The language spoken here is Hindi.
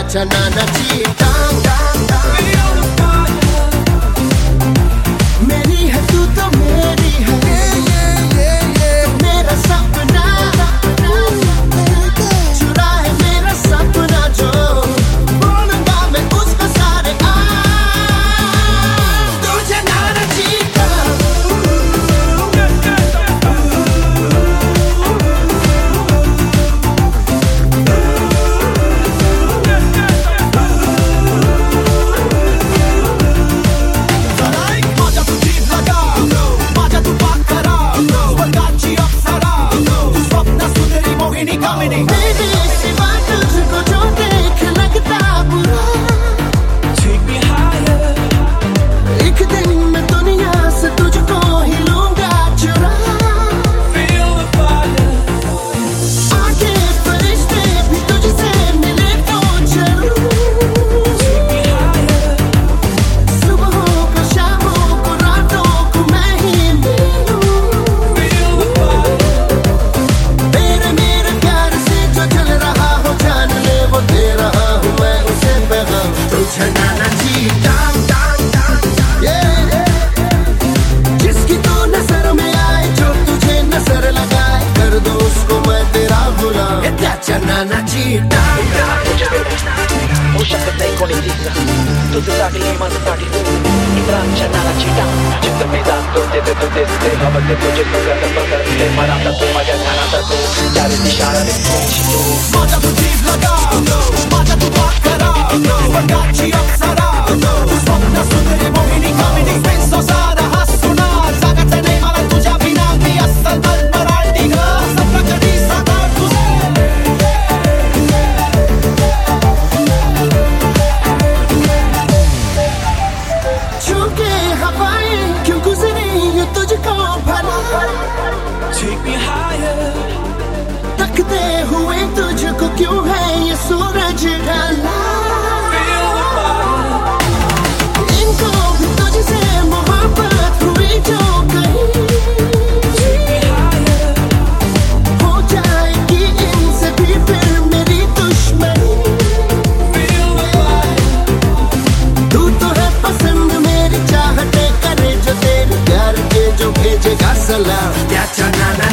चना नची टांग मेरी है तू तो मेरी है मेरा सपना चुरा है मेरा सपना जो बोलूंगा मैं उसको सारे तुझे ना नचीता मेरे सिवा तुझको जो देख लगता बुरा एक दिन मैं दुनिया से तुझको ही लूंगा चुरा आगे फरिश्ते भी तुझसे मिले तो जरूर सुबहों को शामों को रातों को मैं ही मिलूं जिसकी तो नजर में आए जो तुझे नजर लगाए कर दो उसको मैं तेरा गुलाम चना नचीता uscite con il dita tutte saglie mandati tu in Francia nella città città mi dato te la volte tu c'è stata per marata tu ma ganata tu chiare di sciara di tu mata tu ti slagato mata tu baccarato bagaggi absarato sopra su delle mohini camini penso sarà hassunar sagate nei mala tu già binanti assal balbaraldi sapra che di satar tu छूके हवाएं क्यों गुजरी ये तुझको भला take me higher तकते हुए तुझको क्यों है ये सूरज ढला इनको भी तुझसे मोहब्बत हुई जो कहीं हो जाएगी इनसे भी फिर मेरी दुश्मनी तू तो है पसंद मेरी चाहते करे जो तेरे प्यार के जो भेजेगा सलाम क्या चना